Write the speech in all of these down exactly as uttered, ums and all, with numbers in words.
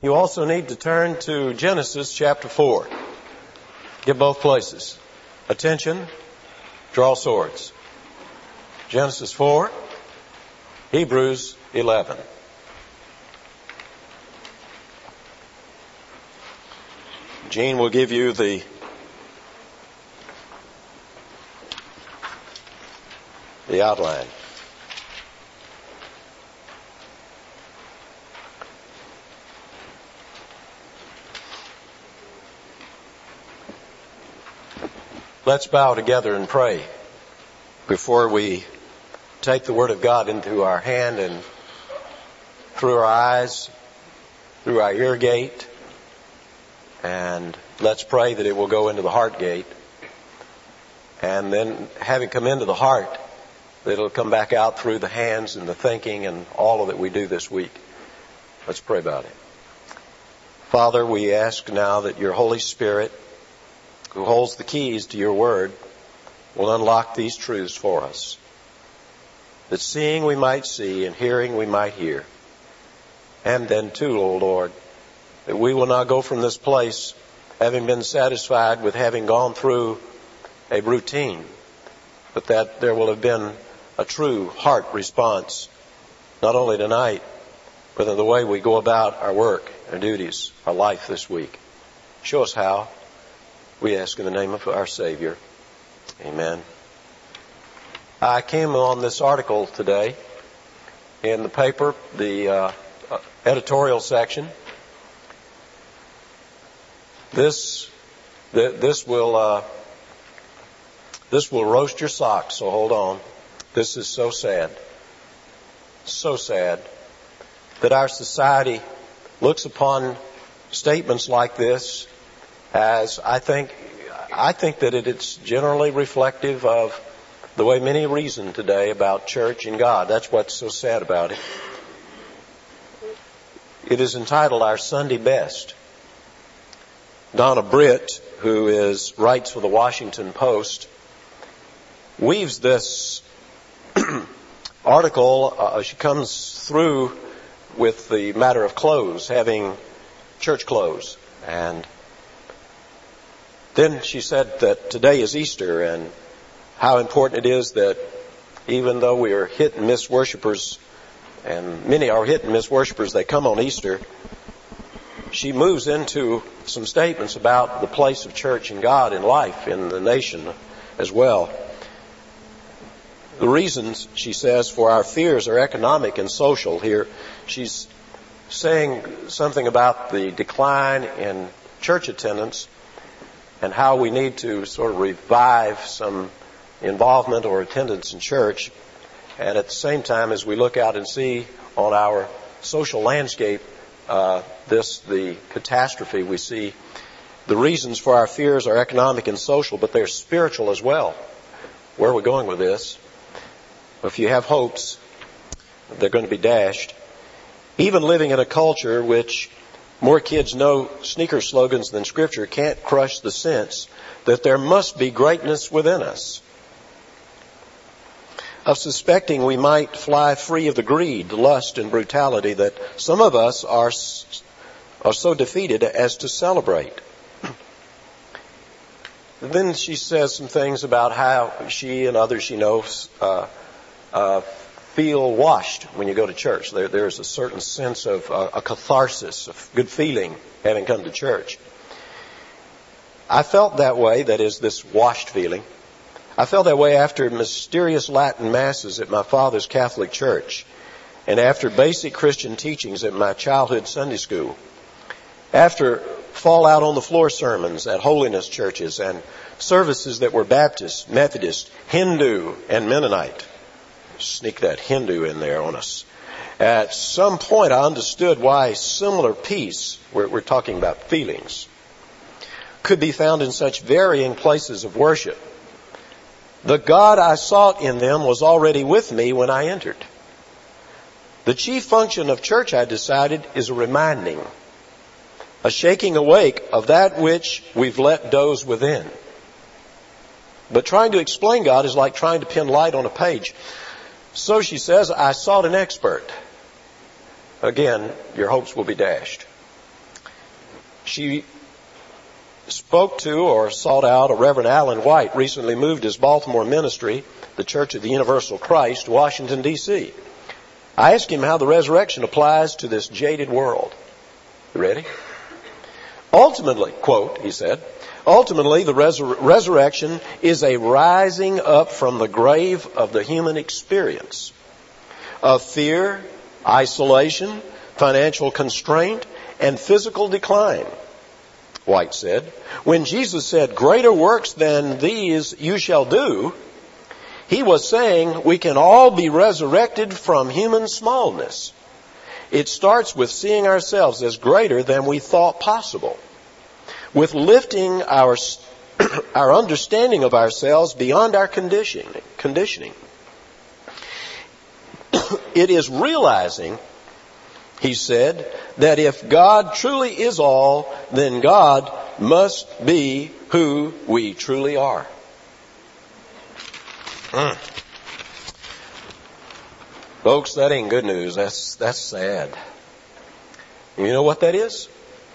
You also need to turn to Genesis chapter four. Get both places. Attention, draw swords. Genesis four, Hebrews eleven. Gene will give you the the outline. Let's bow together and pray before we take the Word of God into our hand and through our eyes, through our ear gate, and let's pray that it will go into the heart gate. And then having come into the heart, that it'll come back out through the hands and the thinking and all of that we do this week. Let's pray about it. Father, we ask now that your Holy Spirit, who holds the keys to your Word, will unlock these truths for us. That seeing we might see and hearing we might hear. And then too, O Lord, that we will not go from this place having been satisfied with having gone through a routine, but that there will have been a true heart response, not only tonight, but in the way we go about our work, our duties, our life this week. Show us how. We ask in the name of our Savior. Amen. I came on this article today in the paper, the uh, editorial section. This th- this will uh, this will roast your socks. So hold on. This is so sad, so sad that our society looks upon statements like this as I think I think that it, it's generally reflective of the way many reason today about church and God. That's what's so sad about it. It is entitled Our Sunday Best. Donna Britt, who is writes for the Washington Post, weaves this article. Uh, she comes through with the matter of clothes, having church clothes, and then she said that today is Easter and how important it is that even though we are hit and miss worshipers, and many are hit and miss worshipers, they come on Easter. She moves into some statements about the place of church and God in life, in the nation as well. The reasons, she says, for our fears are economic and social. Here she's saying something about the decline in church attendance and how we need to sort of revive some involvement or attendance in church. And at the same time, as we look out and see on our social landscape uh, this, the catastrophe we see, the reasons for our fears are economic and social, but they're spiritual as well. Where are we going with this? If you have hopes, they're going to be dashed. Even living in a culture which more kids know sneaker slogans than Scripture can't crush the sense that there must be greatness within us. Of suspecting we might fly free of the greed, lust, and brutality that some of us are, are so defeated as to celebrate. Then she says some things about how she and others she knows uh, uh, feel washed when you go to church. There, there's a certain sense of uh, a catharsis, of good feeling having come to church. I felt that way, that is, this washed feeling. I felt that way after mysterious Latin masses at my father's Catholic church and after basic Christian teachings at my childhood Sunday school. After fall out on the floor sermons at holiness churches and services that were Baptist, Methodist, Hindu, and Mennonite. Sneak that Hindu in there on us. At some point I understood why similar peace, we're, we're talking about feelings, could be found in such varying places of worship. The God I sought in them was already with me when I entered. The chief function of church, I decided, is a reminding, a shaking awake of that which we've let doze within. But trying to explain God is like trying to pin light on a page. So she says, I sought an expert. Again, your hopes will be dashed. she spoke to or sought out a Reverend Alan White, recently moved his Baltimore ministry, the Church of the Universal Christ, Washington, D C I asked him how the resurrection applies to this jaded world. You ready? Ultimately, quote, he said, ultimately the resur- resurrection is a rising up from the grave of the human experience of fear, isolation, financial constraint, and physical decline. White said, when Jesus said, greater works than these you shall do, he was saying we can all be resurrected from human smallness. It starts with seeing ourselves as greater than we thought possible, with lifting our our understanding of ourselves beyond our conditioning. conditioning. It is realizing, he said, that if God truly is all, then God must be who we truly are. Mm. Folks, that ain't good news. That's, that's sad. You know what that is?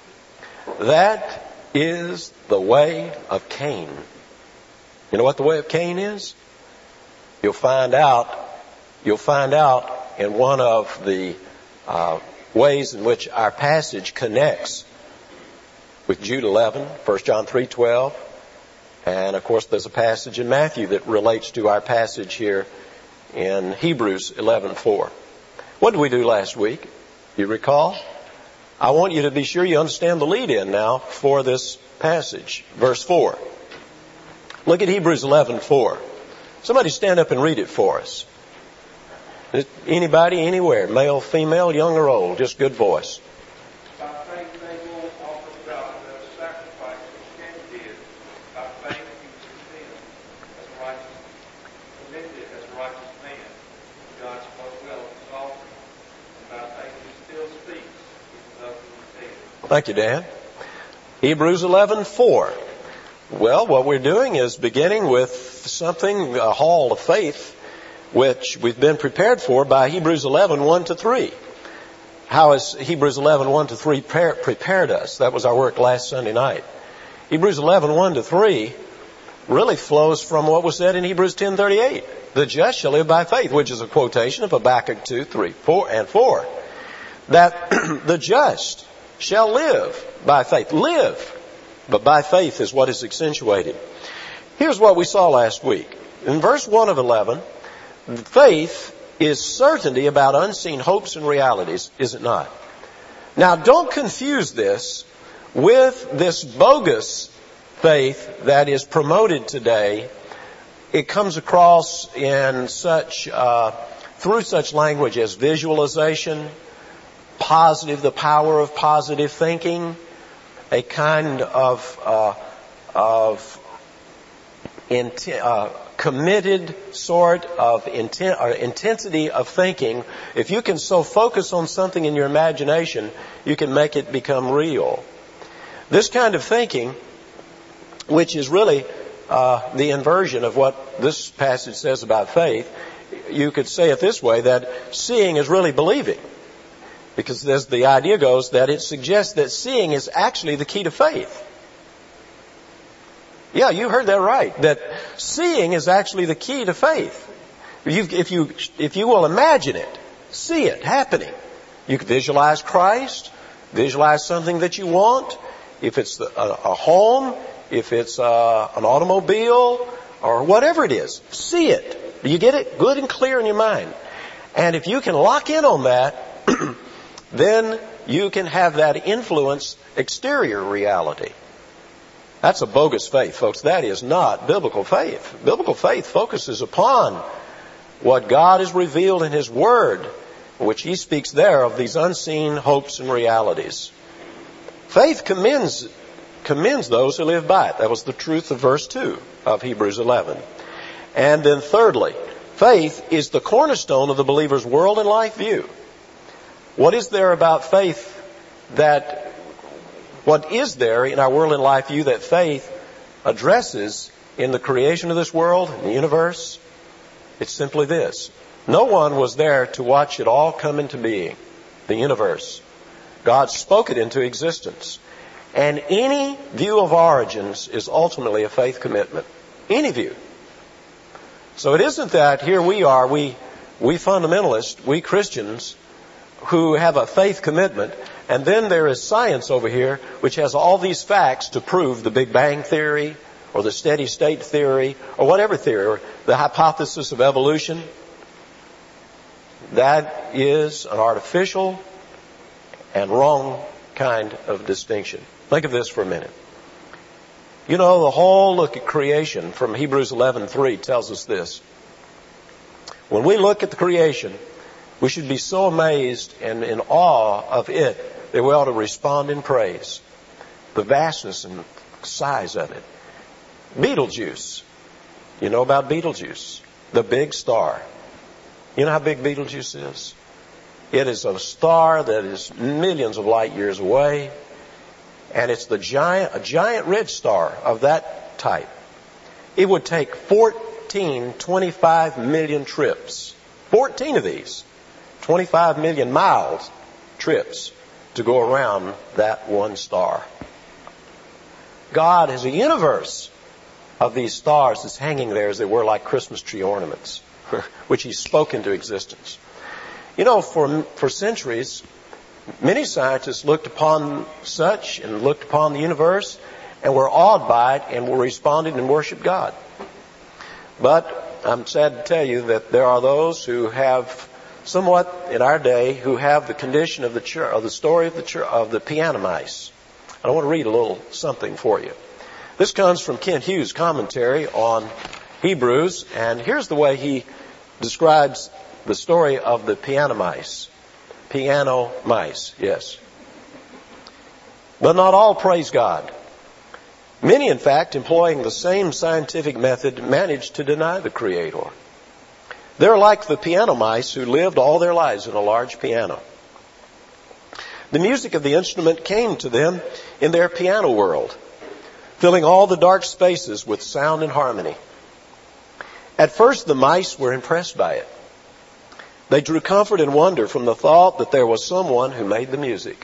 That is the way of Cain. You know what the way of Cain is? You'll find out, you'll find out in one of the uh, ways in which our passage connects with Jude eleven, First John three twelve, and of course there's a passage in Matthew that relates to our passage here in Hebrews eleven four. What did we do last week? You recall? I want you to be sure you understand the lead-in now for this passage. Verse four. Look at Hebrews eleven four. Somebody stand up and read it for us. Anybody, anywhere, male, female, young or old, just good voice. By faith Abel offered God the sacrifice which Cain did. By faith he was condemned as a righteous, commended as a righteous man. God spoke well of his offering, and by faith he still speaks, even though he was dead. Thank you, Dan. Hebrews eleven four. Well, what we're doing is beginning with something, a hall of faith, which we've been prepared for by Hebrews eleven one to three. How has Hebrews eleven one to three prepared us? That was our work last Sunday night. Hebrews eleven one to three really flows from what was said in Hebrews ten thirty-eight. The just shall live by faith, which is a quotation of Habakkuk two, three, four, and four. That the just shall live by faith. Live, but by faith is what is accentuated. Here's what we saw last week. In verse one of eleven, faith is certainty about unseen hopes and realities, is it not? Now, don't confuse this with this bogus faith that is promoted today. It comes across in such, uh, through such language as visualization, positive, the power of positive thinking, a kind of, uh, of intent, uh, committed sort of intent or intensity of thinking. If you can so focus on something in your imagination, you can make it become real. This kind of thinking, which is really uh, the inversion of what this passage says about faith, you could say it this way, that seeing is really believing. Because as the idea goes, that it suggests that seeing is actually the key to faith. Yeah, you heard that right. That seeing is actually the key to faith. If you, if you, if you will imagine it, see it happening. You can visualize Christ, visualize something that you want. If it's a, a home, if it's a, an automobile, or whatever it is, see it. Do you get it? Good and clear in your mind. And if you can lock in on that, then you can have that influence exterior reality. That's a bogus faith, folks. That is not biblical faith. Biblical faith focuses upon what God has revealed in His Word, which He speaks there of these unseen hopes and realities. Faith commends, commends those who live by it. That was the truth of verse two of Hebrews eleven. And then thirdly, faith is the cornerstone of the believer's world and life view. What is there about faith that What is there in our world and life view that faith addresses in the creation of this world, in the universe? It's simply this. No one was there to watch it all come into being, the universe. God spoke it into existence. And any view of origins is ultimately a faith commitment. Any view. So it isn't that here we are, we, we fundamentalists, we Christians, who have a faith commitment, and then there is science over here which has all these facts to prove the Big Bang theory or the steady state theory or whatever theory, or the hypothesis of evolution. That is an artificial and wrong kind of distinction. Think of this for a minute. You know, the whole look at creation from Hebrews eleven three tells us this. When we look at the creation, we should be so amazed and in awe of it that we ought to respond in praise. The vastness and size of it. Betelgeuse. You know about Betelgeuse? The big star. You know how big Betelgeuse is? It is a star that is millions of light years away. And it's the giant, a giant red star of that type. It would take fourteen twenty-five million trips. fourteen of these. twenty-five million miles trips to go around that one star. God has a universe of these stars that's hanging there as they were like Christmas tree ornaments, which He's spoken into existence. You know, for, for centuries, many scientists looked upon such and looked upon the universe and were awed by it and were responded and worshiped God. But I'm sad to tell you that there are those who have somewhat in our day who have the condition of the church, of the story of the church, of the piano mice. I want to read a little something for you. This comes from Kent Hughes' commentary on Hebrews, and here's the way he describes the story of the piano mice. Piano mice, yes. But not all praise God. Many, in fact, employing the same scientific method, managed to deny the Creator. They're like the piano mice who lived all their lives in a large piano. The music of the instrument came to them in their piano world, filling all the dark spaces with sound and harmony. At first, the mice were impressed by it. They drew comfort and wonder from the thought that there was someone who made the music.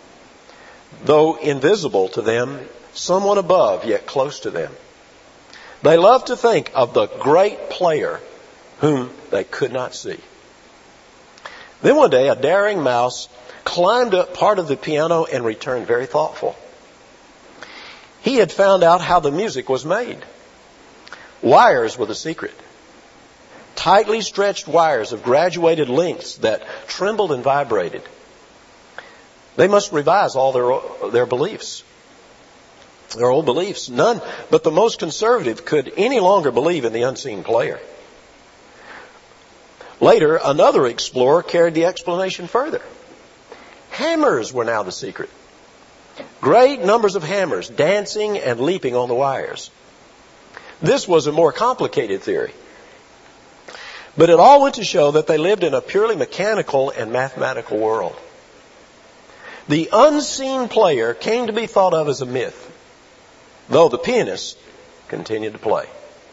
Though invisible to them, someone above, yet close to them. They loved to think of the great player whom they could not see. Then one day, a daring mouse climbed up part of the piano and returned very thoughtful. He had found out how the music was made. Wires were the secret. Tightly stretched wires of graduated lengths that trembled and vibrated. They must revise all their, their beliefs. Their old beliefs. None but the most conservative could any longer believe in the unseen player. Later, another explorer carried the explanation further. Hammers were now the secret. Great numbers of hammers dancing and leaping on the wires. This was a more complicated theory. But it all went to show that they lived in a purely mechanical and mathematical world. The unseen player came to be thought of as a myth, though the pianist continued to play.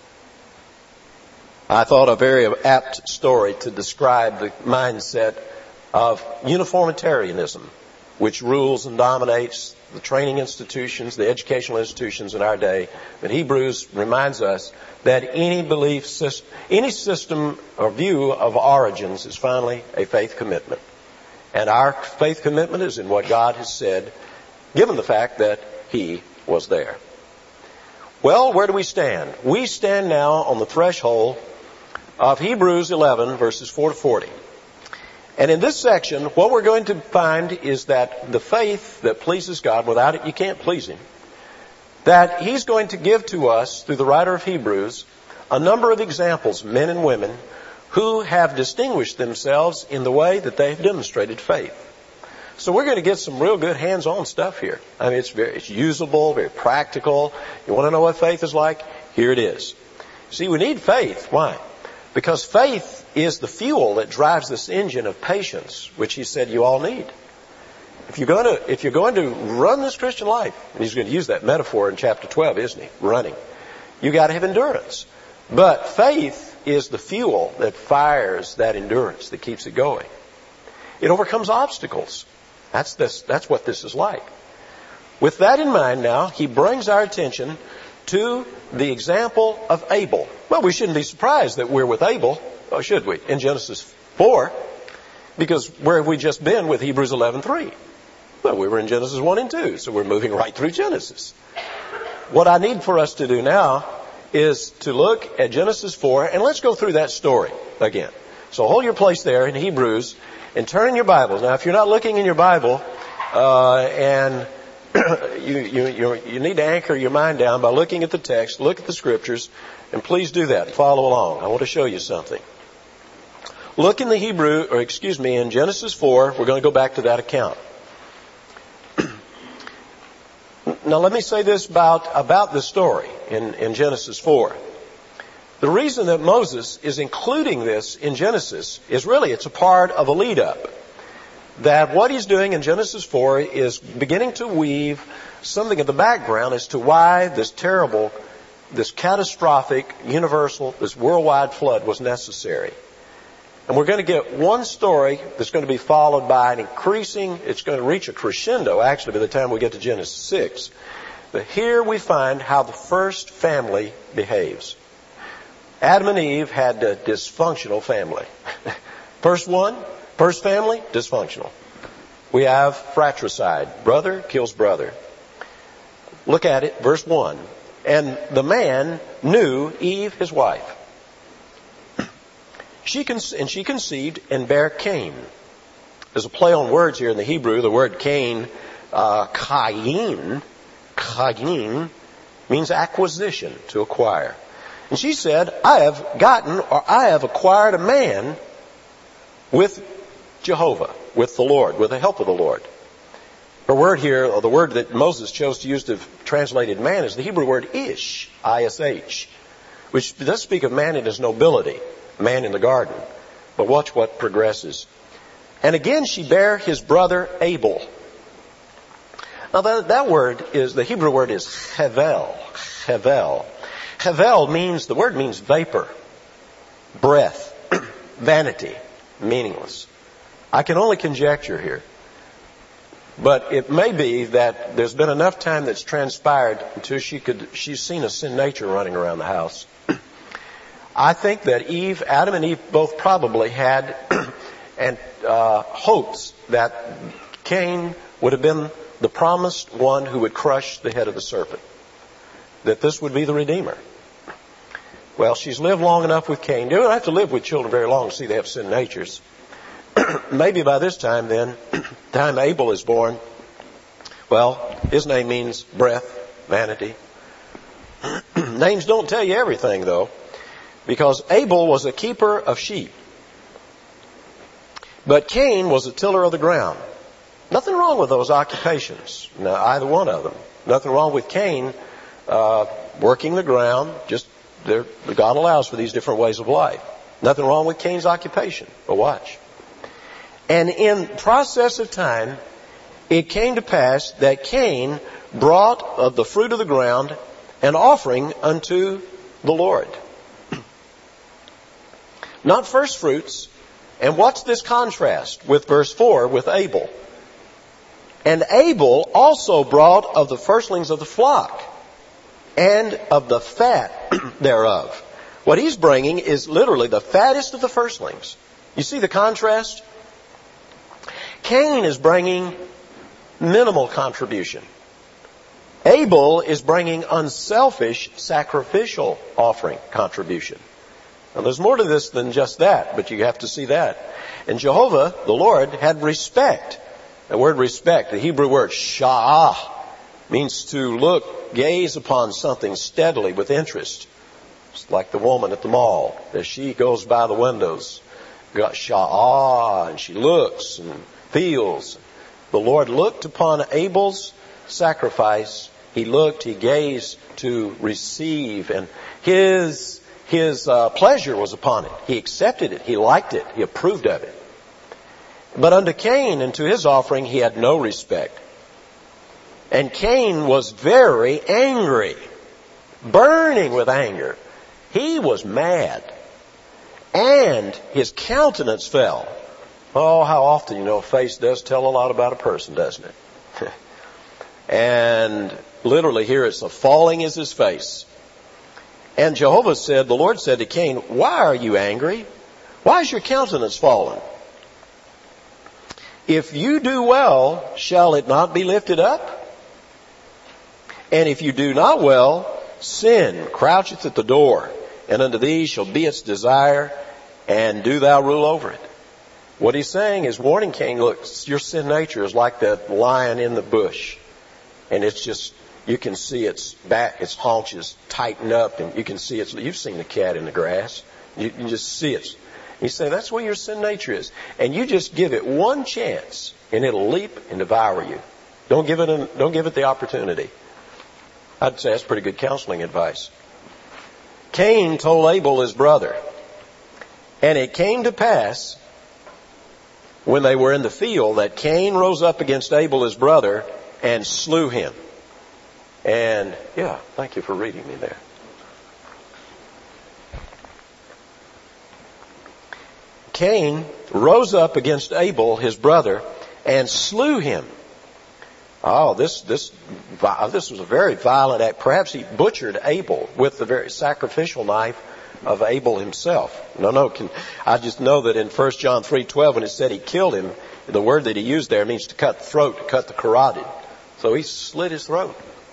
I thought a very apt story to describe the mindset of uniformitarianism, which rules and dominates the training institutions, the educational institutions in our day. But Hebrews reminds us that any belief system, any system or view of origins is finally a faith commitment. And our faith commitment is in what God has said, given the fact that He was there. Well, where do we stand? We stand now on the threshold of Hebrews eleven, verses four to forty. And in this section, what we're going to find is that the faith that pleases God, without it you can't please Him, that He's going to give to us, through the writer of Hebrews, a number of examples, men and women, who have distinguished themselves in the way that they've demonstrated faith. So we're going to get some real good hands-on stuff here. I mean, it's very, it's usable, very practical. You want to know what faith is like? Here it is. See, we need faith. Why? Because faith is the fuel that drives this engine of patience, which He said you all need. If you're going to, if you're going to run this Christian life, and He's going to use that metaphor in chapter twelve, isn't He? Running. You got to have endurance. But faith is the fuel that fires that endurance, that keeps it going. It overcomes obstacles. That's this, that's what this is like. With that in mind now, he brings our attention to the example of Abel. Well, we shouldn't be surprised that we're with Abel, or should we, in Genesis four, because where have we just been with Hebrews eleven three? Well, we were in Genesis one and two, so we're moving right through Genesis. What I need for us to do now is to look at Genesis four, and let's go through that story again. So hold your place there in Hebrews and turn in your Bibles. Now, if you're not looking in your Bible, uh, and you, you, you, you need to anchor your mind down by looking at the text, look at the scriptures, and please do that. Follow along. I want to show you something. Look in the Hebrew, or excuse me, in Genesis four. We're going to go back to that account. Now, let me say this about, about the story in, in Genesis four. The reason that Moses is including this in Genesis is really it's a part of a lead-up. That what he's doing in Genesis four is beginning to weave something of the background as to why this terrible, this catastrophic, universal, this worldwide flood was necessary. And we're going to get one story that's going to be followed by an increasing, it's going to reach a crescendo actually by the time we get to Genesis six. But here we find how the first family behaves. Adam and Eve had a dysfunctional family. First one, first family, dysfunctional. We have fratricide. Brother kills brother. Look at it, verse one. And the man knew Eve, his wife. She con- and she conceived and bare Cain. There's a play on words here in the Hebrew. The word Cain, uh, Cain, Cain, means acquisition, to acquire. And she said, I have gotten, or I have acquired a man with Jehovah, with the Lord, with the help of the Lord. Her word here, or the word that Moses chose to use to translate man, is the Hebrew word ish, I S H, which does speak of man in his nobility, man in the garden. But watch what progresses. And again she bare his brother Abel. Now that, that word is, the Hebrew word is hevel, hevel. Hevel means, the word means vapor, breath, vanity, meaningless. I can only conjecture here. But it may be that there's been enough time that's transpired until she could, she's seen a sin nature running around the house. I think that Eve, Adam and Eve both probably had and uh, hopes that Cain would have been the promised one who would crush the head of the serpent. That this would be the Redeemer. Well, she's lived long enough with Cain. You don't have to live with children very long to see they have sin natures. Maybe by this time then, time Abel is born, well, his name means breath, vanity. Names don't tell you everything though, because Abel was a keeper of sheep. But Cain was a tiller of the ground. Nothing wrong with those occupations, no, either one of them. Nothing wrong with Cain uh, working the ground, just God allows for these different ways of life. Nothing wrong with Cain's occupation, but watch. And in process of time, it came to pass that Cain brought of the fruit of the ground an offering unto the Lord. Not first fruits. And what's this contrast with verse four with Abel? And Abel also brought of the firstlings of the flock and of the fat thereof. What he's bringing is literally the fattest of the firstlings. You see the contrast? Cain is bringing minimal contribution. Abel is bringing unselfish, sacrificial offering contribution. Now there's more to this than just that, but you have to see that. And Jehovah, the Lord, had respect. The word respect, the Hebrew word sha'ah, means to look, gaze upon something steadily with interest. It's like the woman at the mall, as she goes by the windows, got sha'ah, and she looks and feels. The Lord looked upon Abel's sacrifice. He looked, he gazed to receive, and his his uh, pleasure was upon it. He accepted it. He liked it. He approved of it. But unto Cain and to his offering he had no respect. And Cain was very angry, burning with anger. He was mad. And his countenance fell. Oh, how often, you know, a face does tell a lot about a person, doesn't it? And literally here it's a falling is his face. And Jehovah said, the Lord said to Cain, why are you angry? Why is your countenance fallen? If you do well, shall it not be lifted up? And if you do not well, sin croucheth at the door, and unto thee shall be its desire, and do thou rule over it. What he's saying is warning Cain, look, your sin nature is like that lion in the bush. And it's just, you can see its back, its haunches tighten up, and you can see its, you've seen the cat in the grass. You can just see it. You say, that's what your sin nature is. And you just give it one chance, and it'll leap and devour you. Don't give it, an, don't give it the opportunity. I'd say that's pretty good counseling advice. Cain told Abel his brother, and it came to pass when they were in the field that Cain rose up against Abel his brother and slew him. And, yeah, thank you for reading me there. Cain rose up against Abel his brother and slew him. Oh, this this this was a very violent act. Perhaps he butchered Abel with the very sacrificial knife of Abel himself. No, no. Can, I just know that in First John three twelve, when it said he killed him, the word that he used there means to cut the throat, to cut the carotid. So he slit his throat.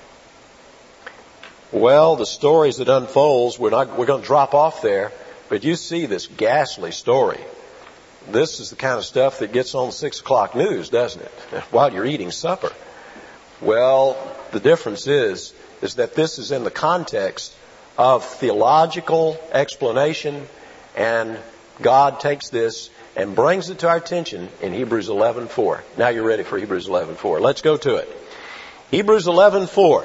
Well, the story as it unfolds, we're not we're going to drop off there, but you see this ghastly story. This is the kind of stuff that gets on six o'clock news, doesn't it? While you're eating supper. Well, the difference is, is that this is in the context of theological explanation, and God takes this and brings it to our attention in Hebrews eleven four. Now you're ready for Hebrews eleven four. Let's go to it. Hebrews eleven four.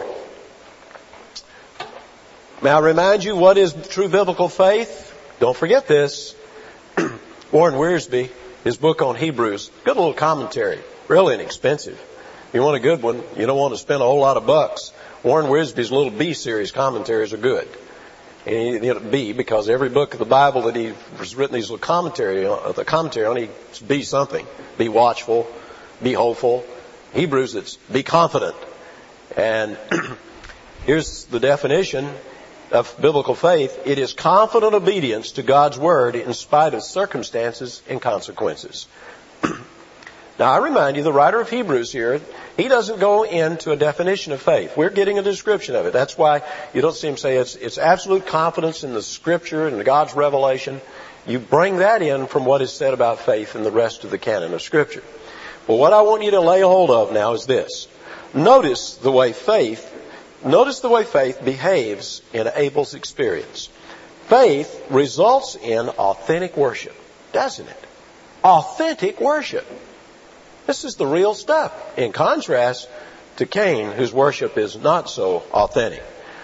May I remind you what is true biblical faith? Don't forget this. Warren Wiersbe, his book on Hebrews, good little commentary, really inexpensive. If you want a good one, you don't want to spend a whole lot of bucks. Warren Wiersbe's little B series commentaries are good. And you know, B, because every book of the Bible that he has written these little commentary, uh, the commentary on, it's be something. Be watchful, be hopeful. Hebrews, it's be confident. And here's the definition of biblical faith. It is confident obedience to God's word in spite of circumstances and consequences. Now, I remind you, the writer of Hebrews here, he doesn't go into a definition of faith. We're getting a description of it. That's why you don't see him say it's, it's absolute confidence in the Scripture and God's revelation. You bring that in from what is said about faith in the rest of the canon of Scripture. Well, what I want you to lay hold of now is this. Notice the way faith, notice the way faith behaves in Abel's experience. Faith results in authentic worship, doesn't it? Authentic worship. This is the real stuff, in contrast to Cain, whose worship is not so authentic.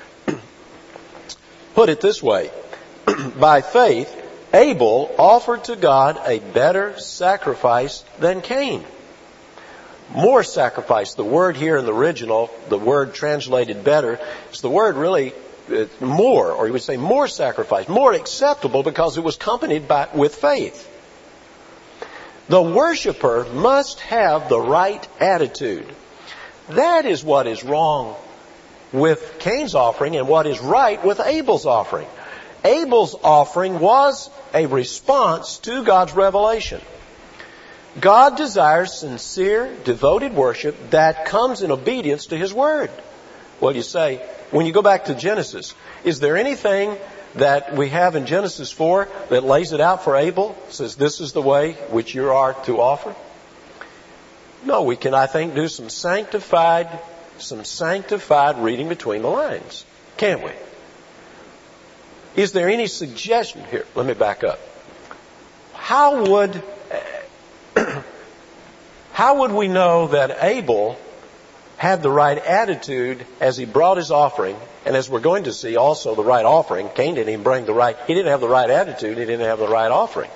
Put it this way. By faith, Abel offered to God a better sacrifice than Cain. More sacrifice. The word here in the original, the word translated better, is the word really uh, more, or you would say more sacrifice, more acceptable because it was accompanied by, with faith. The worshiper must have the right attitude. That is what is wrong with Cain's offering and what is right with Abel's offering. Abel's offering was a response to God's revelation. God desires sincere, devoted worship that comes in obedience to His Word. Well, you say, when you go back to Genesis, is there anything that we have in Genesis four that lays it out for Abel? Says this is the way which you are to offer? No, we can, I think, do some sanctified, some sanctified reading between the lines. Can't we? Is there any suggestion here? Let me back up. How would, how would we know that Abel had the right attitude as he brought his offering? And as we're going to see also the right offering, Cain didn't even bring the right, he didn't have the right attitude, he didn't have the right offering.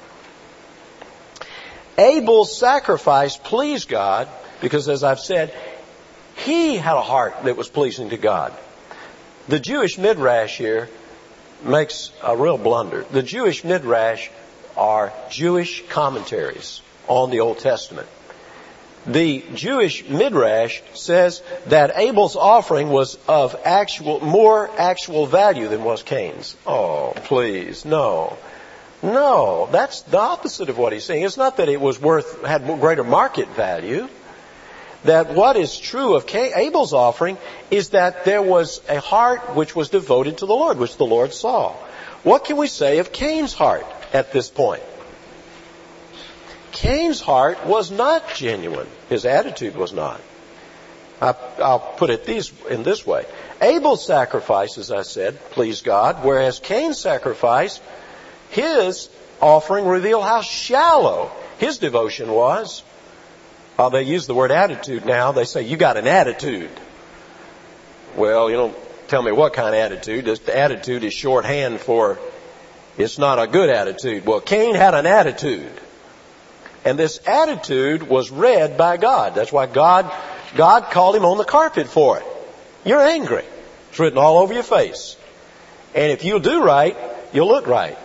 Abel's sacrifice pleased God because, as I've said, he had a heart that was pleasing to God. The Jewish Midrash here makes a real blunder. The Jewish Midrash are Jewish commentaries on the Old Testament. The Jewish Midrash says that Abel's offering was of actual, more actual value than was Cain's. Oh, please, no. No, that's the opposite of what he's saying. It's not that it was worth, had greater market value. That what is true of Cain, Abel's offering is that there was a heart which was devoted to the Lord, which the Lord saw. What can we say of Cain's heart at this point? Cain's heart was not genuine. His attitude was not. I, I'll put it these, in this way. Abel's sacrifice, as I said, pleased God, whereas Cain's sacrifice, his offering revealed how shallow his devotion was. Uh, they use the word attitude now. They say, you got an attitude. Well, you don't tell me what kind of attitude. This attitude is shorthand for it's not a good attitude. Well, Cain had an attitude. And this attitude was read by God. That's why God, God called him on the carpet for it. You're angry. It's written all over your face. And if you'll do right, you'll look right.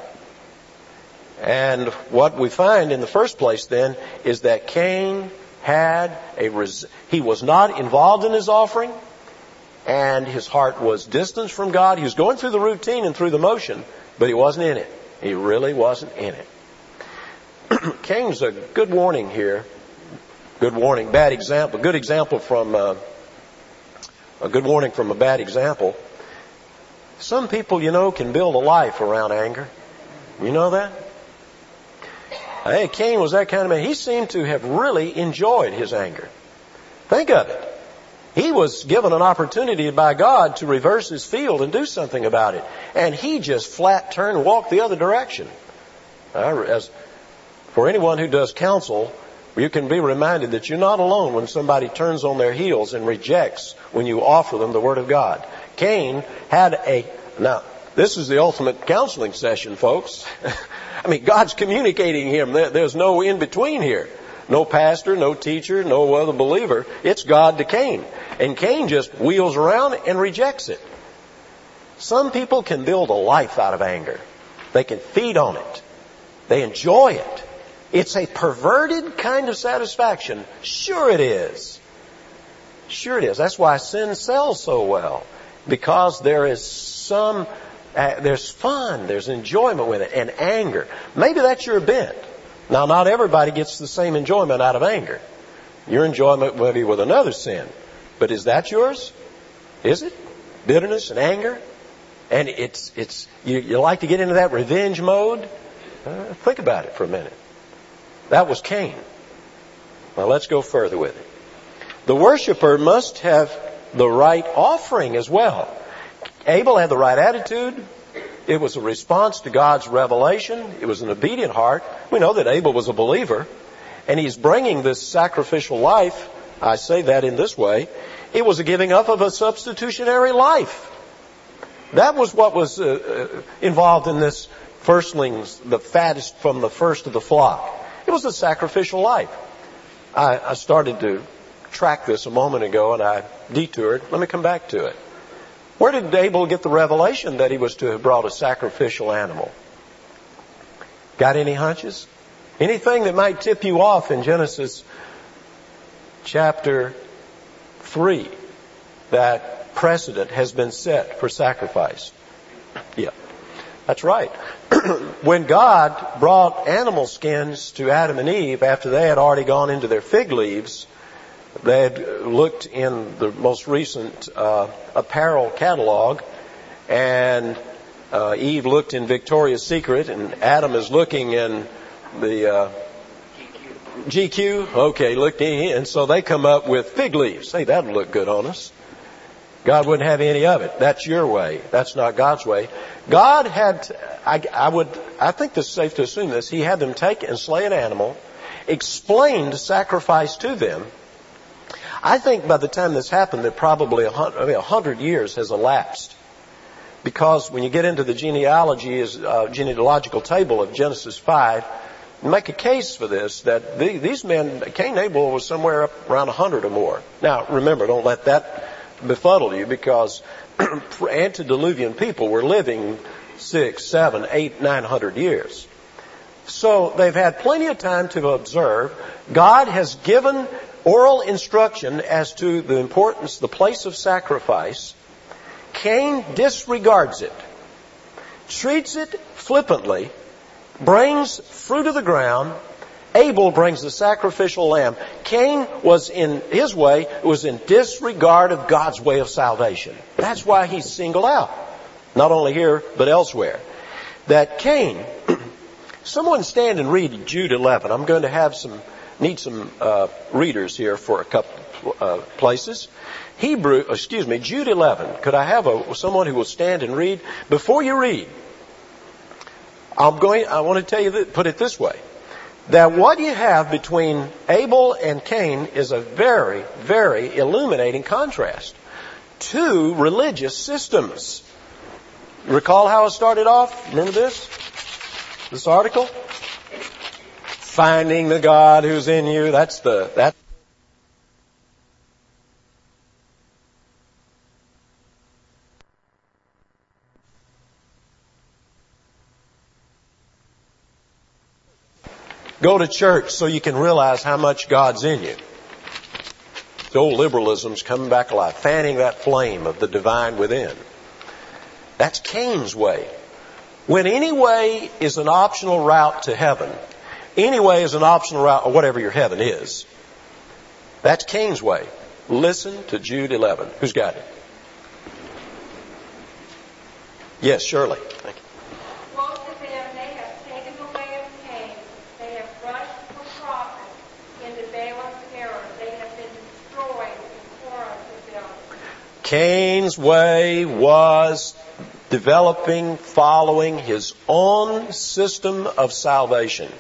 And what we find in the first place then is that Cain had a, res- he was not involved in his offering, and his heart was distanced from God. He was going through the routine and through the motion, but he wasn't in it. He really wasn't in it. Cain's a good warning here. Good warning, bad example. Good example from, uh, a good warning from a bad example. Some people, you know, can build a life around anger. You know that? Hey, Cain was that kind of man. He seemed to have really enjoyed his anger. Think of it. He was given an opportunity by God to reverse his field and do something about it. And he just flat turned and walked the other direction. As for anyone who does counsel, you can be reminded that you're not alone when somebody turns on their heels and rejects when you offer them the Word of God. Cain had a... Now, this is the ultimate counseling session, folks. I mean, God's communicating him. There's no in-between here. No pastor, no teacher, no other believer. It's God to Cain. And Cain just wheels around and rejects it. Some people can build a life out of anger. They can feed on it. They enjoy it. It's a perverted kind of satisfaction. Sure it is. Sure it is. That's why sin sells so well. Because there is some, uh, there's fun, there's enjoyment with it, and anger. Maybe that's your bent. Now, not everybody gets the same enjoyment out of anger. Your enjoyment may be with another sin. But is that yours? Is it? Bitterness and anger? And it's, it's, you, you like to get into that revenge mode? Uh, think about it for a minute. That was Cain. Now let's go further with it. The worshiper must have the right offering as well. Abel had the right attitude. It was a response to God's revelation. It was an obedient heart. We know that Abel was a believer. And he's bringing this sacrificial life. I say that in this way. It was a giving up of a substitutionary life. That was what was uh, involved in this firstlings, the fattest from the first of the flock. It was a sacrificial life. I, I started to track this a moment ago and I detoured. Let me come back to it. Where did Abel get the revelation that he was to have brought a sacrificial animal? Got any hunches? Anything that might tip you off in Genesis chapter three that precedent has been set for sacrifice? Yeah, that's right. When God brought animal skins to Adam and Eve after they had already gone into their fig leaves, they had looked in the most recent uh, apparel catalog, and uh, Eve looked in Victoria's Secret, and Adam is looking in the uh, G Q. Okay, looked in, and so they come up with fig leaves. Say, that'll look good on us. God wouldn't have any of it. That's your way. That's not God's way. God had, I, I would, I think this is safe to assume this. He had them take and slay an animal, explained sacrifice to them. I think by the time this happened, that probably a hundred, I mean, a hundred years has elapsed. Because when you get into the genealogy, is uh, genealogical table of Genesis five, you make a case for this, that the, these men, Cain and Abel was somewhere up around a hundred or more. Now, remember, don't let that befuddle you, because antediluvian people were living six, seven, eight, nine hundred years. So they've had plenty of time to observe. God has given oral instruction as to the importance, the place of sacrifice, Cain disregards it, treats it flippantly, brings fruit of the ground. Abel brings the sacrificial lamb. Cain was in his way, was in disregard of God's way of salvation. That's why he's singled out. Not only here, but elsewhere. That Cain, someone stand and read Jude eleven. I'm going to have some, need some uh, readers here for a couple uh, places. Hebrew, excuse me, Jude eleven. Could I have a, someone who will stand and read? Before you read, I'm going, I want to tell you that, put it this way. That what you have between Abel and Cain is a very, very illuminating contrast. Two religious systems. Recall how it started off? Remember this? This article? Finding the God who's in you. That's the, that. Go to church so you can realize how much God's in you. The old liberalism's coming back alive, fanning that flame of the divine within. That's Cain's way. When any way is an optional route to heaven, any way is an optional route, or whatever your heaven is, that's Cain's way. Listen to Jude eleven. Who's got it? Yes, Shirley. Thank you. Cain's way was developing, following his own system of salvation.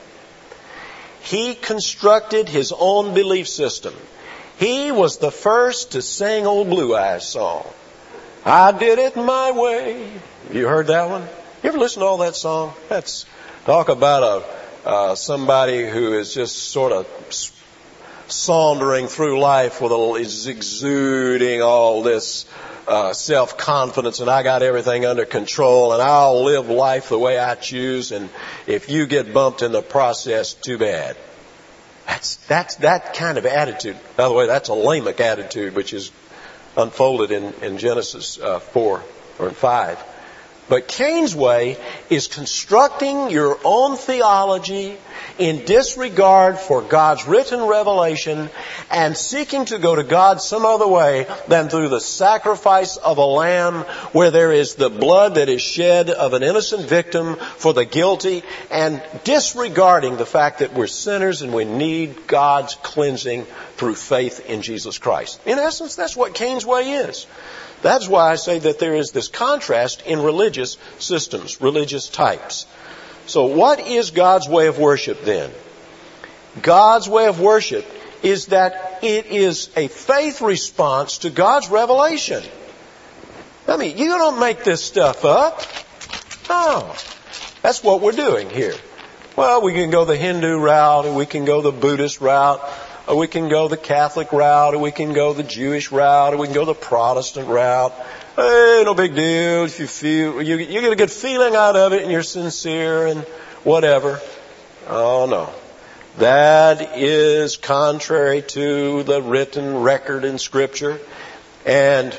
He constructed his own belief system. He was the first to sing Old Blue Eyes song. I did it my way. You heard that one? You ever listen to all that song? That's talk about a uh, somebody who is just sort of sauntering through life with a, is exuding all this uh, self-confidence, and I got everything under control, and I'll live life the way I choose, and if you get bumped in the process, too bad. That's that's that kind of attitude. By the way, that's a Lamech attitude, which is unfolded in, in Genesis uh, four or in five. But Cain's way is constructing your own theology in disregard for God's written revelation and seeking to go to God some other way than through the sacrifice of a lamb where there is the blood that is shed of an innocent victim for the guilty, and disregarding the fact that we're sinners and we need God's cleansing through faith in Jesus Christ. In essence, that's what Cain's way is. That's why I say that there is this contrast in religious systems, religious types. So what is God's way of worship then? God's way of worship is that it is a faith response to God's revelation. I mean, you don't make this stuff up. No. That's what we're doing here. Well, we can go the Hindu route, or we can go the Buddhist route, or we can go the Catholic route, or we can go the Jewish route, or we can go the Protestant route. Hey, no big deal. If you feel, you, you get a good feeling out of it and you're sincere and whatever. Oh no. That is contrary to the written record in Scripture. And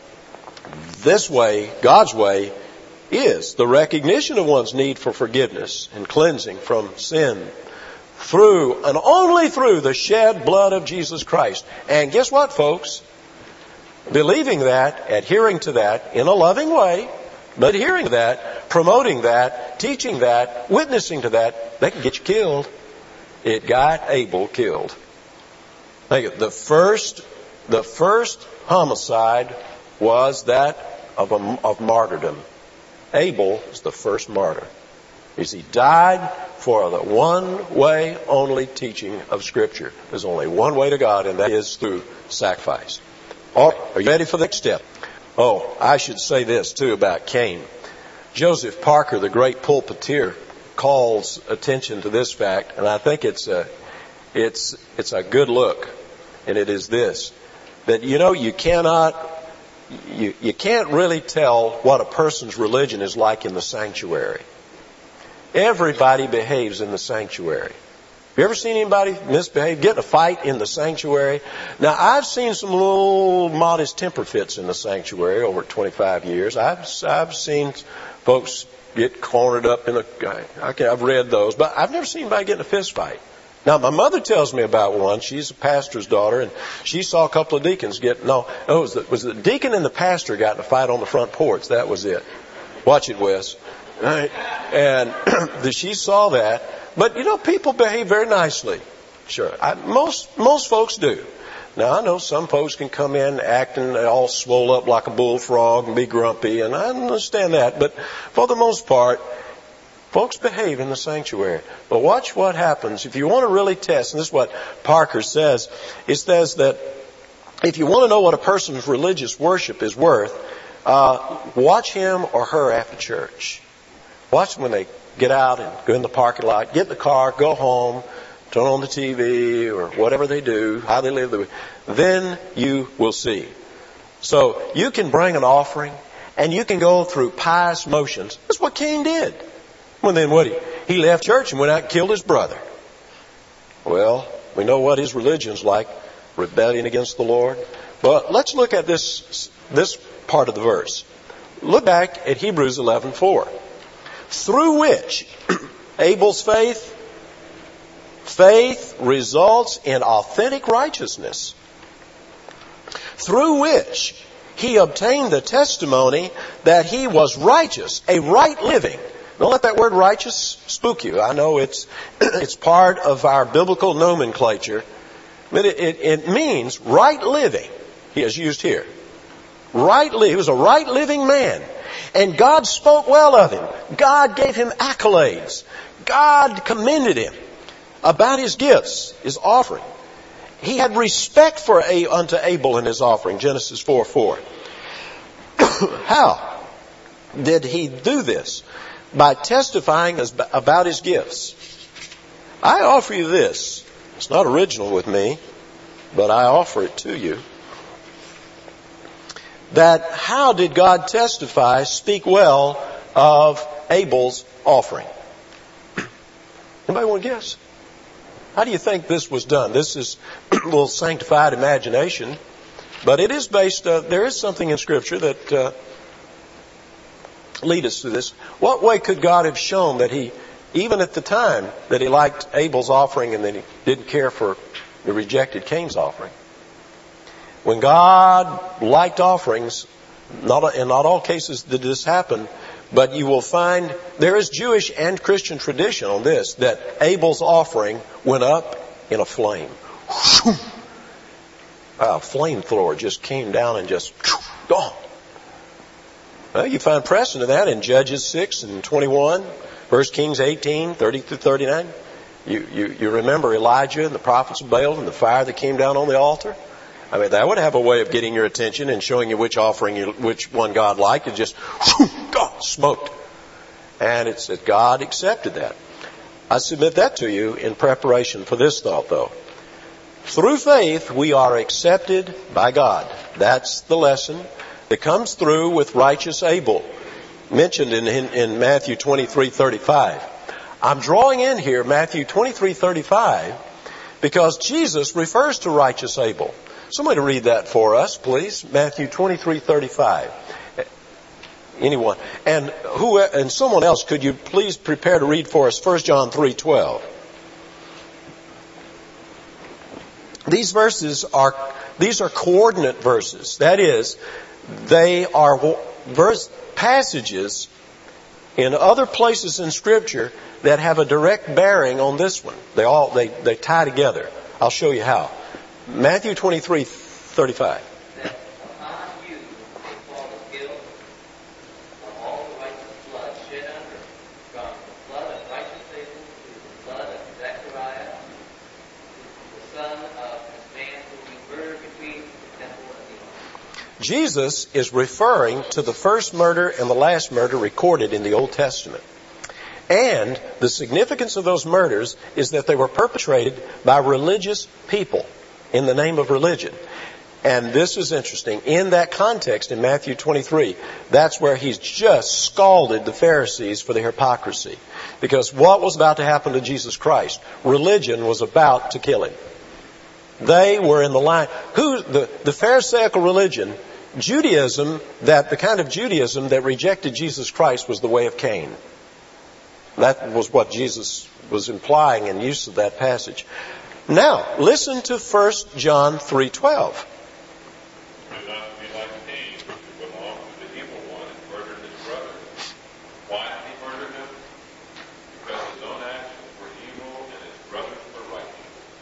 this way, God's way, is the recognition of one's need for forgiveness and cleansing from sin through and only through the shed blood of Jesus Christ. And guess what, folks? Believing that, adhering to that in a loving way, but adhering to that, promoting that, teaching that, witnessing to that, they can get you killed. It got Abel killed. Think of it. The first, the first homicide was that of, a, of martyrdom. Abel was the first martyr. Because he died for the one way only teaching of Scripture. There's only one way to God, and that is through sacrifice. All right, are you ready for the next step? Oh, I should say this too about Cain. Joseph Parker, the great pulpiteer, calls attention to this fact, and I think it's a, it's, it's a good look, and it is this: that you know you cannot, you, you can't really tell what a person's religion is like in the sanctuary. Everybody behaves in the sanctuary. Have you ever seen anybody misbehave, get in a fight in the sanctuary? Now, I've seen some little modest temper fits in the sanctuary over twenty-five years. I've, I've seen folks get cornered up in a, okay, I've read those, but I've never seen anybody get in a fist fight. Now, my mother tells me about one. She's a pastor's daughter, and she saw a couple of deacons get, no, no, it was the, it was the deacon and the pastor got in a fight on the front porch. That was it. Watch it, Wes. Right? And she saw that. But, you know, people behave very nicely. Sure. I, most, most folks do. Now, I know some folks can come in acting all swole up like a bullfrog and be grumpy, and I understand that. But for the most part, folks behave in the sanctuary. But watch what happens. If you want to really test, and this is what Parker says, it says that if you want to know what a person's religious worship is worth, uh, watch him or her after church. Watch them when they get out and go in the parking lot, get in the car, go home, turn on the T V or whatever they do, how they live the week. Then you will see. So you can bring an offering and you can go through pious motions. That's what Cain did. Well, then what? He, he left church and went out and killed his brother. Well, we know what his religion's like, rebellion against the Lord. But let's look at this, this part of the verse. Look back at Hebrews eleven four. Through which Abel's faith, faith results in authentic righteousness. Through which he obtained the testimony that he was righteous, a right living. Don't let that word righteous spook you. I know it's it's part of our biblical nomenclature, but it, it, it means right living. He is used here. Right li- he was a right living man. And God spoke well of him. God gave him accolades. God commended him about his gifts, his offering. He had respect for a, unto Abel in his offering, Genesis four four. How did he do this? By testifying as, about his gifts. I offer you this. It's not original with me, but I offer it to you. That how did God testify, speak well of Abel's offering? Anybody want to guess? How do you think this was done? This is a little sanctified imagination, but it is based, uh, there is something in Scripture that uh, lead us to this. What way could God have shown that he, even at the time, that he liked Abel's offering and that he didn't care for the rejected Cain's offering? When God liked offerings, not in not all cases did this happen, but you will find there is Jewish and Christian tradition on this, that Abel's offering went up in a flame. A flamethrower just came down and just gone. Well, you find precedent of that in Judges six and twenty-one, First Kings eighteen, thirty through thirty-nine. You, you, you remember Elijah and the prophets of Baal and the fire that came down on the altar? I mean, that would have a way of getting your attention and showing you which offering, you, which one God liked. It just, God, smoked. And it's that God accepted that. I submit that to you in preparation for this thought, though. Through faith, we are accepted by God. That's the lesson that comes through with righteous Abel, mentioned in, in, in Matthew twenty-three thirty-five. I'm drawing in here Matthew twenty-three thirty-five because Jesus refers to righteous Abel. Somebody read that for us, please. Matthew twenty-three thirty-five. Anyone? And who? And someone else, could you please prepare to read for us First John three twelve? These verses are, these are coordinate verses. That is, they are verse, passages in other places in Scripture that have a direct bearing on this one. They all, they, they tie together. I'll show you how. Matthew twenty-three thirty-five. That upon you may fall the guilt of all the righteous blood shed under, from the blood of righteous Abel to the blood of Zechariah, the son of this man who we murdered between the temple and the altar. Jesus is referring to the first murder and the last murder recorded in the Old Testament. And the significance of those murders is that they were perpetrated by religious people in the name of religion. And this is interesting. In that context, in Matthew twenty-three, that's where he's just scalded the Pharisees for their hypocrisy. Because what was about to happen to Jesus Christ? Religion was about to kill him. They were in the line. Who, the, the Pharisaical religion, Judaism, that the kind of Judaism that rejected Jesus Christ was the way of Cain. That was what Jesus was implying in use of that passage. Now, listen to First John three twelve. Do not be like Cain, who belonged to the evil one and murdered his brother. Why did he murder him? Because his own actions were evil and his brothers were righteous.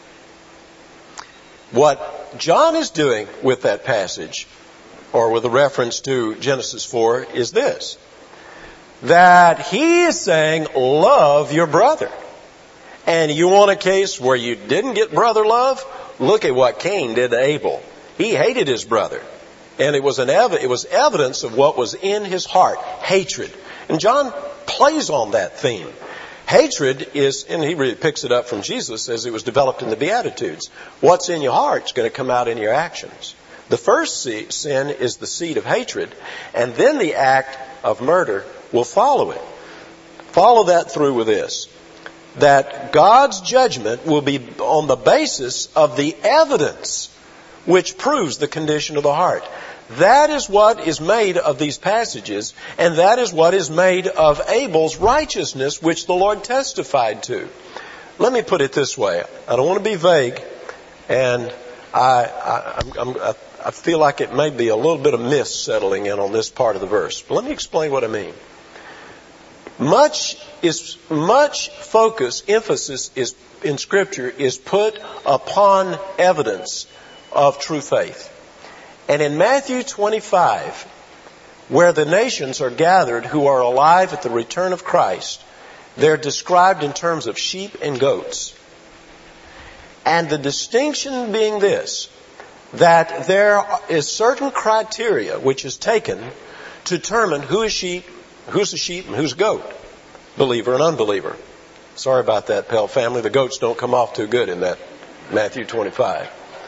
What John is doing with that passage, or with a reference to Genesis four, is this. That he is saying, love your brother. And you want a case where you didn't get brother love? Look at what Cain did to Abel. He hated his brother. And it was an ev- it was evidence of what was in his heart. Hatred. And John plays on that theme. Hatred is, and he really picks it up from Jesus as it was developed in the Beatitudes. What's in your heart is going to come out in your actions. The first sin is the seed of hatred, and then the act of murder will follow it. Follow that through with this. That God's judgment will be on the basis of the evidence which proves the condition of the heart. That is what is made of these passages, and that is what is made of Abel's righteousness, which the Lord testified to. Let me put it this way. I don't want to be vague, and I, I, I'm, I'm, I feel like it may be a little bit of mist settling in on this part of the verse. But let me explain what I mean. Much is much focus, emphasis is in Scripture is put upon evidence of true faith. And in Matthew twenty-five, where the nations are gathered who are alive at the return of Christ, they're described in terms of sheep and goats. And the distinction being this, that there is certain criteria which is taken to determine who is sheep, who's a sheep, and who's a goat. Believer and unbeliever. Sorry about that, Pell family. The goats don't come off too good in that Matthew twenty-five.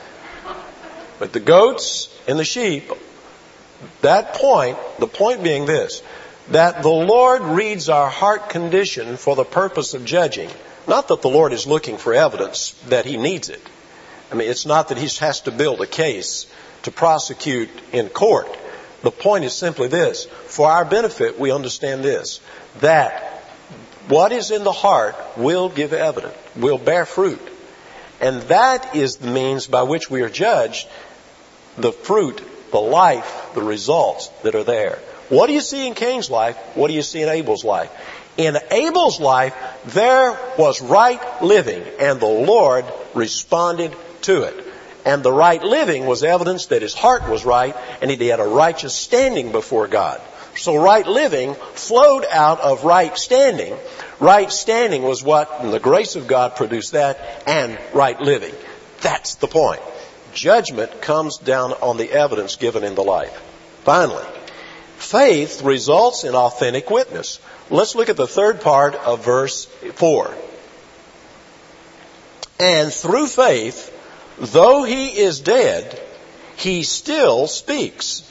But the goats and the sheep, that point, the point being this, that the Lord reads our heart condition for the purpose of judging. Not that the Lord is looking for evidence that He needs it. I mean, it's not that He has to build a case to prosecute in court. The point is simply this. For our benefit, we understand this. That what is in the heart will give evidence, will bear fruit. And that is the means by which we are judged, the fruit, the life, the results that are there. What do you see in Cain's life? What do you see in Abel's life? In Abel's life, there was right living, and the Lord responded to it. And the right living was evidence that his heart was right, and he had a righteous standing before God. So right living flowed out of right standing. Right standing was what, and the grace of God produced that, and right living. That's the point. Judgment comes down on the evidence given in the life. Finally, faith results in authentic witness. Let's look at the third part of verse four. And through faith, though he is dead, he still speaks.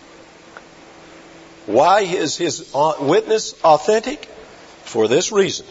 Why is his witness authentic? For this reason.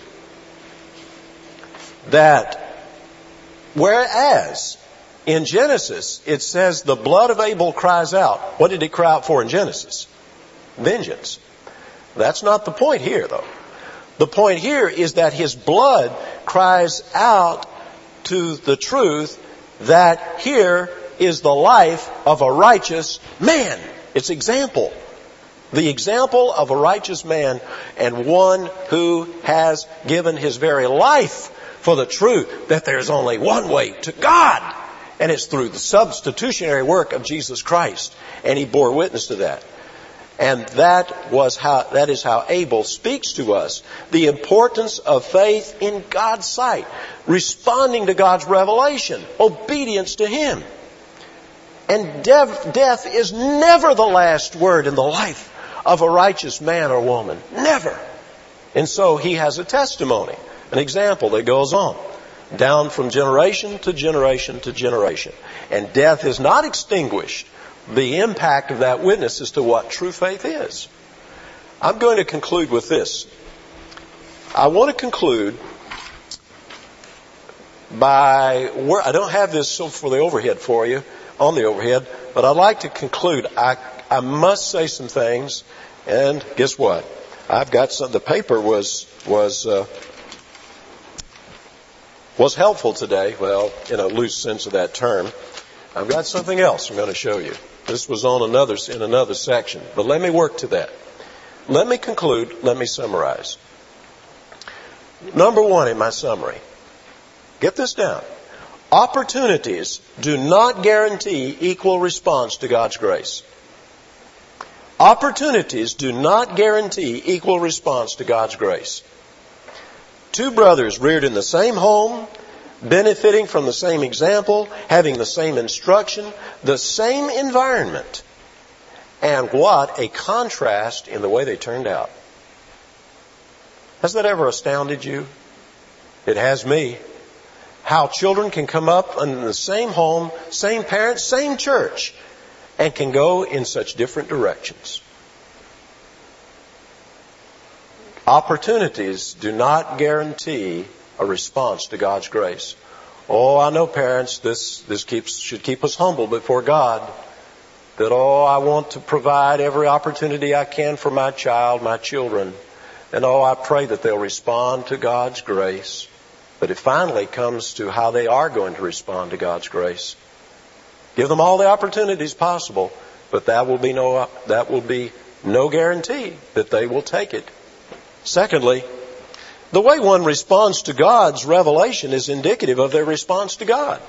That whereas in Genesis it says the blood of Abel cries out. What did it cry out for in Genesis? Vengeance. That's not the point here, though. The point here is that his blood cries out to the truth that here is the life of a righteous man. It's example. The example of a righteous man and one who has given his very life for the truth that there's only one way to God. And it's through the substitutionary work of Jesus Christ. And he bore witness to that. And that was how, that is how Abel speaks to us. The importance of faith in God's sight. Responding to God's revelation. Obedience to Him. And death, death is never the last word in the life of a righteous man or woman. Never. And so he has a testimony, an example that goes on. down from generation to generation to generation. And death has not extinguished the impact of that witness as to what true faith is. I'm going to conclude with this. I want to conclude by, I don't have this for the overhead for you, on the overhead, but I'd like to conclude. I, I must say some things, and guess what? I've got some, the paper was, was, uh, was helpful today. Well, in a loose sense of that term. I've got something else I'm going to show you. This was on another, in another section, but let me work to that. Let me conclude, let me summarize. Number one in my summary. Get this down. Opportunities do not guarantee equal response to God's grace. Opportunities do not guarantee equal response to God's grace. Two brothers reared in the same home, benefiting from the same example, having the same instruction, the same environment. And what a contrast in the way they turned out. Has that ever astounded you? It has me. How children can come up in the same home, same parents, same church, and can go in such different directions. Opportunities do not guarantee a response to God's grace. Oh, I know, parents, this, this keeps, should keep us humble before God. That, oh, I want to provide every opportunity I can for my child, my children. And, oh, I pray that they'll respond to God's grace. But it finally comes to how they are going to respond to God's grace. Give them all the opportunities possible, but that will be no, that will be no guarantee that they will take it. Secondly, the way one responds to God's revelation is indicative of their response to God.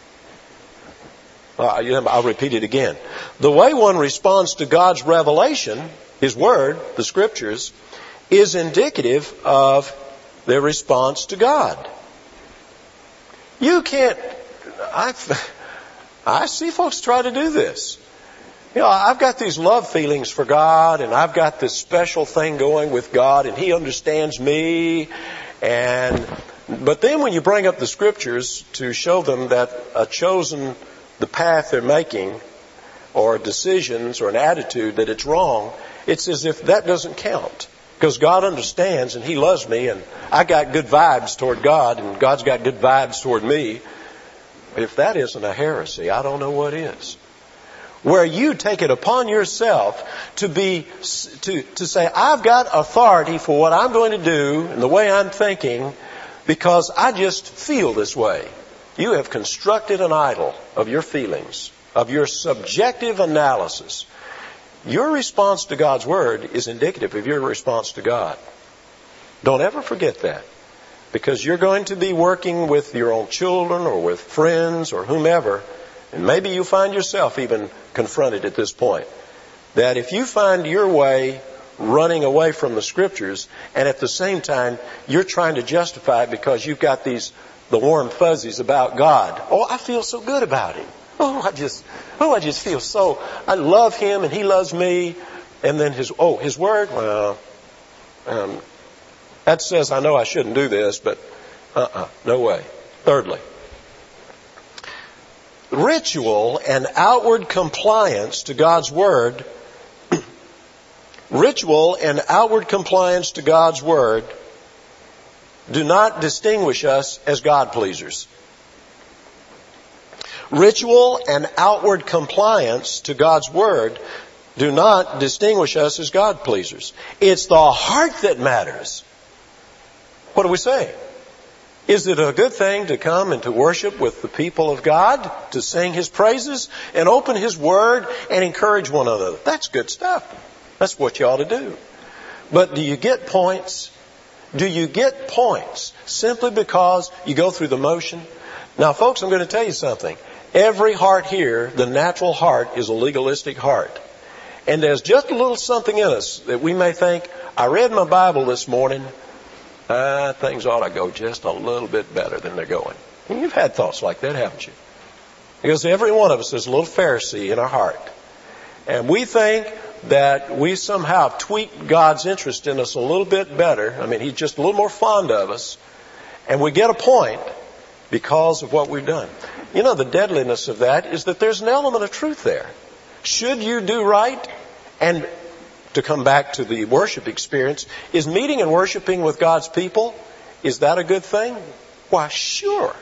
I'll repeat it again. The way one responds to God's revelation, His Word, the Scriptures, is indicative of their response to God. You can't, I, I see folks try to do this. You know, I've got these love feelings for God, and I've got this special thing going with God, and He understands me. And but then when you bring up the Scriptures to show them that a chosen, the path they're making, or decisions, or an attitude, that it's wrong, it's as if that doesn't count. Because God understands, and He loves me, and I got good vibes toward God, and God's got good vibes toward me. If that isn't a heresy, I don't know what is. Where you take it upon yourself to be, to, to say, I've got authority for what I'm going to do and the way I'm thinking because I just feel this way. You have constructed an idol of your feelings, of your subjective analysis. Your response to God's Word is indicative of your response to God. Don't ever forget that. Because you're going to be working with your own children or with friends or whomever, and maybe you find yourself even confronted at this point, that if you find your way running away from the Scriptures, and at the same time you're trying to justify it because you've got these the warm fuzzies about God. Oh, I feel so good about Him. Oh, I just, oh, I just feel so, I love Him and He loves me. And then His, oh, His Word, well, um, that says I know I shouldn't do this, but uh-uh, no way. Thirdly, ritual and outward compliance to God's Word, ritual and outward compliance to God's Word do not distinguish us as God-pleasers. Ritual and outward compliance to God's Word do not distinguish us as God-pleasers. It's the heart that matters. What do we say? Is it a good thing to come and to worship with the people of God, to sing His praises and open His Word and encourage one another? That's good stuff. That's what you ought to do. But do you get points? Do you get points simply because you go through the motion? Now, folks, I'm going to tell you something. Every heart here, the natural heart, is a legalistic heart. And there's just a little something in us that we may think, I read my Bible this morning, uh, things ought to go just a little bit better than they're going. And you've had thoughts like that, haven't you? Because every one of us is a little Pharisee in our heart. And we think that we somehow tweak God's interest in us a little bit better. I mean, He's just a little more fond of us. And we get a point, because of what we've done. You know, the deadliness of that is that there's an element of truth there. Should you do right, and to come back to the worship experience, is meeting and worshiping with God's people, is that a good thing? Why, sure.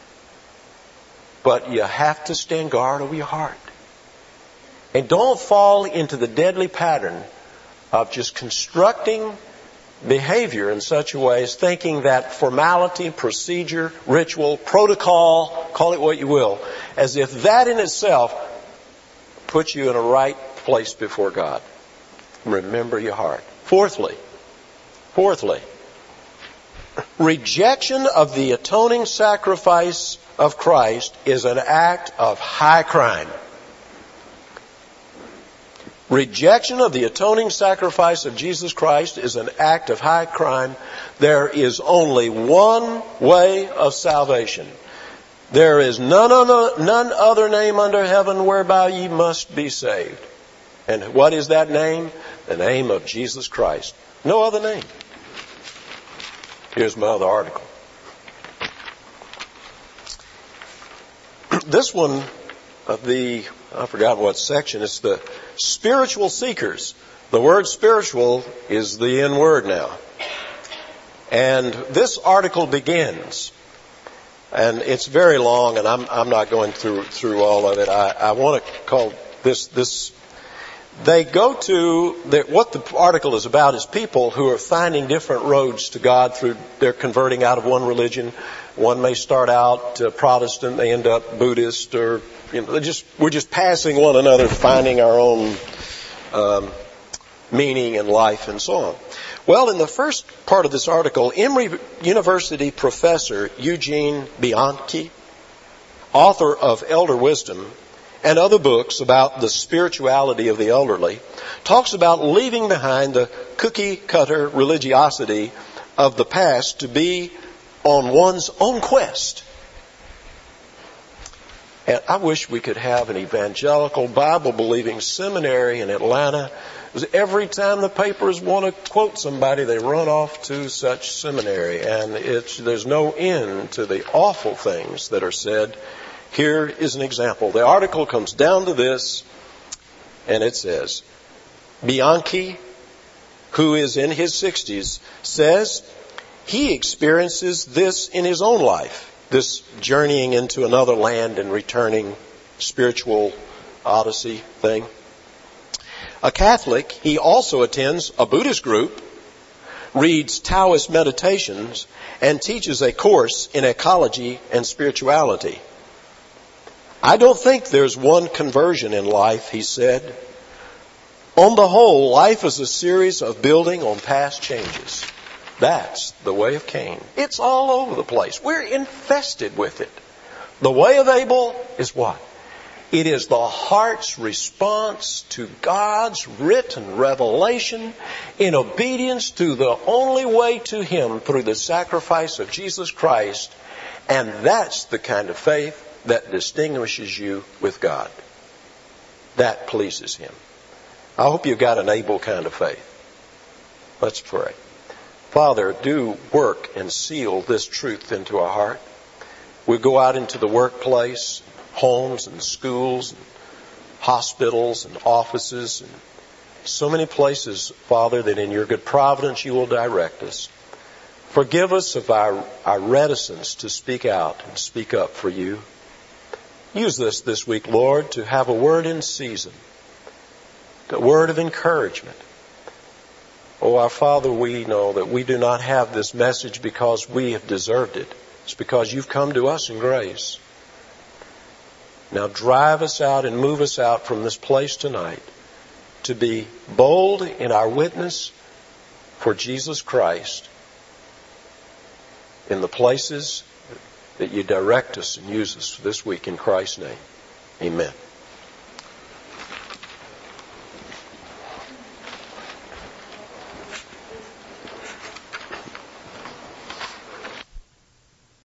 But you have to stand guard over your heart. And don't fall into the deadly pattern of just constructing behavior in such a way as thinking that formality, procedure, ritual, protocol, call it what you will, as if that in itself puts you in a right place before God. Remember your heart. Fourthly, fourthly, rejection of the atoning sacrifice of Christ is an act of high crime. Rejection of the atoning sacrifice of Jesus Christ is an act of high crime. There is only one way of salvation. There is none other, none other name under heaven whereby ye must be saved. And what is that name? The name of Jesus Christ. No other name. Here's my other article. This one, of the, I forgot what section, it's the spiritual seekers. The word spiritual is the N word now. And this article begins, and it's very long, and I'm, I'm not going through, through all of it. I, I want to call this, this, they go to, the, what the article is about is people who are finding different roads to God through, they're converting out of one religion. One may start out uh, Protestant, they end up Buddhist, or, you know, they just, we're just passing one another, finding our own um, meaning in life and so on. Well, in the first part of this article, Emory University professor Eugene Bianchi, author of Elder Wisdom and other books about the spirituality of the elderly, talks about leaving behind the cookie-cutter religiosity of the past to be on one's own quest. And I wish we could have an evangelical, Bible-believing seminary in Atlanta. Because every time the papers want to quote somebody, they run off to such seminary. And it's, there's no end to the awful things that are said. Here is an example. The article comes down to this, and it says, Bianchi, who is in his sixties, says he experiences this in his own life. This journeying into another land and returning spiritual odyssey thing. A Catholic, he also attends a Buddhist group, reads Taoist meditations, and teaches a course in ecology and spirituality. I don't think there's one conversion in life, he said. On the whole, life is a series of building on past changes. That's the way of Cain. It's all over the place. We're infested with it. The way of Abel is what? It is the heart's response to God's written revelation in obedience to the only way to Him through the sacrifice of Jesus Christ. And that's the kind of faith that distinguishes you with God. That pleases Him. I hope you've got an Abel kind of faith. Let's pray. Father, do work and seal this truth into our heart. We go out into the workplace, homes and schools, and hospitals and offices, and so many places, Father, that in your good providence you will direct us. Forgive us of our, our reticence to speak out and speak up for you. Use this this week, Lord, to have a word in season, a word of encouragement. Oh, our Father, we know that we do not have this message because we have deserved it. It's because you've come to us in grace. Now drive us out and move us out from this place tonight to be bold in our witness for Jesus Christ in the places that you direct us and use us this week in Christ's name. Amen.